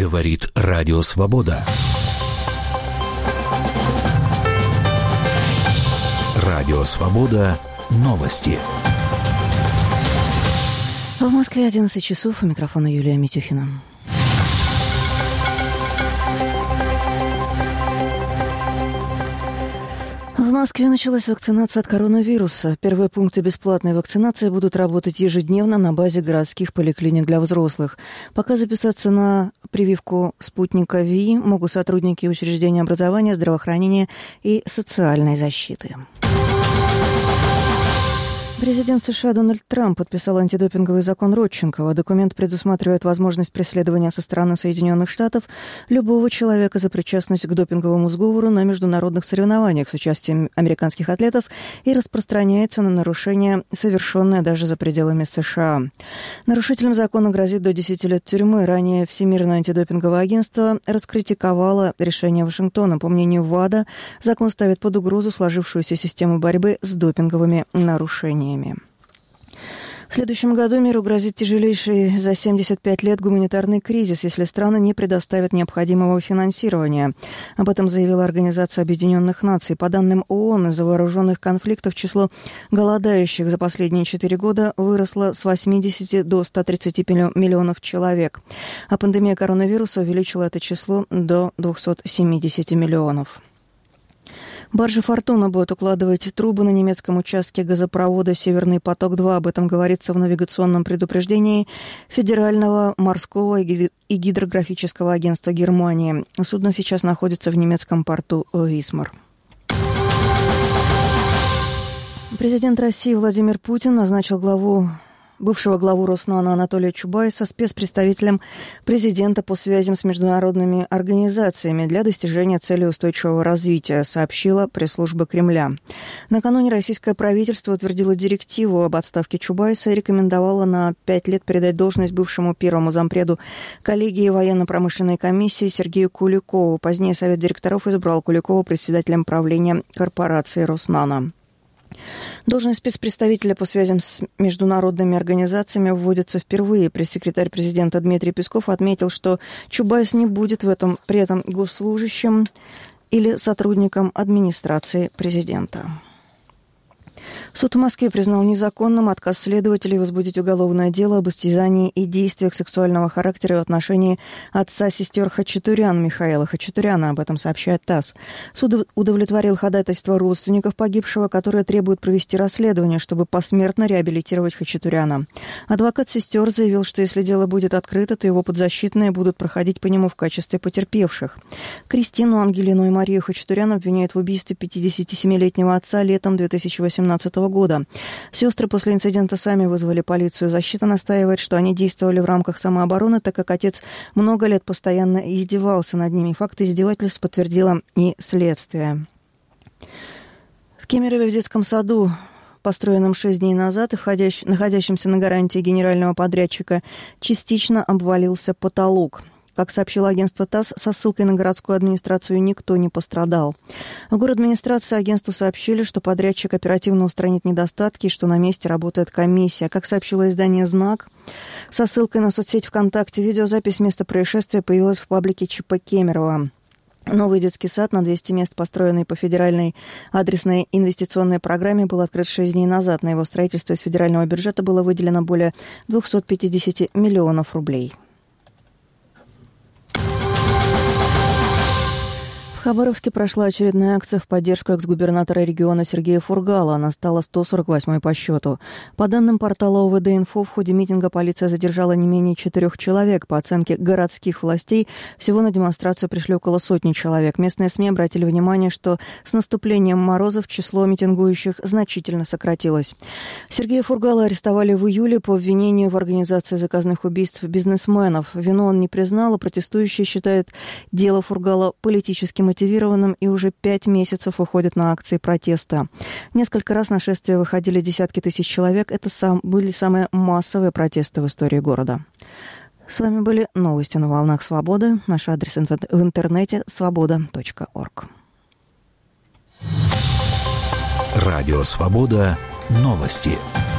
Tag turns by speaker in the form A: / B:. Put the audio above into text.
A: Говорит Радио Свобода. Радио Свобода. Новости.
B: В Москве 11 часов. У микрофона Юлия Митюхина. В Москве началась вакцинация от коронавируса. Первые пункты бесплатной вакцинации будут работать ежедневно на базе городских поликлиник для взрослых. Пока записаться на прививку спутника ВИ могут сотрудники учреждений образования, здравоохранения и социальной защиты. Президент США Дональд Трамп подписал антидопинговый закон Родченкова. Документ предусматривает возможность преследования со стороны Соединенных Штатов любого человека за причастность к допинговому сговору на международных соревнованиях с участием американских атлетов и распространяется на нарушения, совершенные даже за пределами США. Нарушителям закона грозит до 10 лет тюрьмы. Ранее Всемирное антидопинговое агентство раскритиковало решение Вашингтона. По мнению ВАДА, закон ставит под угрозу сложившуюся систему борьбы с допинговыми нарушениями. В следующем году миру грозит тяжелейший за 75 лет гуманитарный кризис, если страны не предоставят необходимого финансирования. Об этом заявила Организация Объединенных Наций. По данным ООН, из-за вооруженных конфликтов число голодающих за последние 4 года выросло с 80 до 130 миллионов человек. А пандемия коронавируса увеличила это число до 270 миллионов. Баржа «Фортуна» будет укладывать трубы на немецком участке газопровода «Северный поток-2». Об этом говорится в навигационном предупреждении Федерального морского и гидрографического агентства Германии. Судно сейчас находится в немецком порту Висмар. Президент России Владимир Путин назначил бывшего главу Роснано Анатолия Чубайса спецпредставителем президента по связям с международными организациями для достижения целей устойчивого развития, сообщила пресс-служба Кремля. Накануне российское правительство утвердило директиву об отставке Чубайса и рекомендовало на 5 лет передать должность бывшему первому зампреду коллегии военно-промышленной комиссии Сергею Куликову. Позднее Совет директоров избрал Куликова председателем правления корпорации «Роснано». Должность спецпредставителя по связям с международными организациями вводится впервые. Пресс-секретарь президента Дмитрий Песков отметил, что Чубайс не будет при этом госслужащим или сотрудником администрации президента. Суд в Москве признал незаконным отказ следователей возбудить уголовное дело об истязании и действиях сексуального характера в отношении отца сестер Хачатурян Михаила Хачатуряна. Об этом сообщает ТАСС. Суд удовлетворил ходатайство родственников погибшего, которые требуют провести расследование, чтобы посмертно реабилитировать Хачатуряна. Адвокат сестер заявил, что если дело будет открыто, то его подзащитные будут проходить по нему в качестве потерпевших. Кристину, Ангелину и Марию Хачатурян обвиняют в убийстве 57-летнего отца летом 2018 года. Сестры после инцидента сами вызвали полицию. Защита настаивает, что они действовали в рамках самообороны, так как отец много лет постоянно издевался над ними. Факт издевательств подтвердило и следствие. В Кемерове в детском саду, построенном 6 дней назад и находящемся на гарантии генерального подрядчика, частично обвалился потолок. Как сообщило агентство ТАСС, со ссылкой на городскую администрацию никто не пострадал. В городадминистрации агентству сообщили, что подрядчик оперативно устранит недостатки и что на месте работает комиссия. Как сообщило издание «Знак», со ссылкой на соцсеть ВКонтакте, видеозапись места происшествия появилась в паблике ЧП Кемерово. Новый детский сад на 200 мест, построенный по федеральной адресной инвестиционной программе, был открыт 6 дней назад. На его строительство из федерального бюджета было выделено более 250 миллионов рублей. В Хабаровске прошла очередная акция в поддержку экс-губернатора региона Сергея Фургала. Она стала 148-й по счету. По данным портала ОВД-Инфо, в ходе митинга полиция задержала не менее 4 человек. По оценке городских властей, всего на демонстрацию пришли около 100 человек. Местные СМИ обратили внимание, что с наступлением морозов число митингующих значительно сократилось. Сергея Фургала арестовали в июле по обвинению в организации заказных убийств бизнесменов. Вину он не признал, а протестующие считают дело Фургала политическим мотивированным и уже 5 месяцев уходят на акции протеста. Несколько раз на шествие выходили десятки тысяч человек. Это были самые массовые протесты в истории города. С вами были новости на волнах Свободы. Наш адрес в интернете свобода.орг.
A: Радио Свобода. Новости.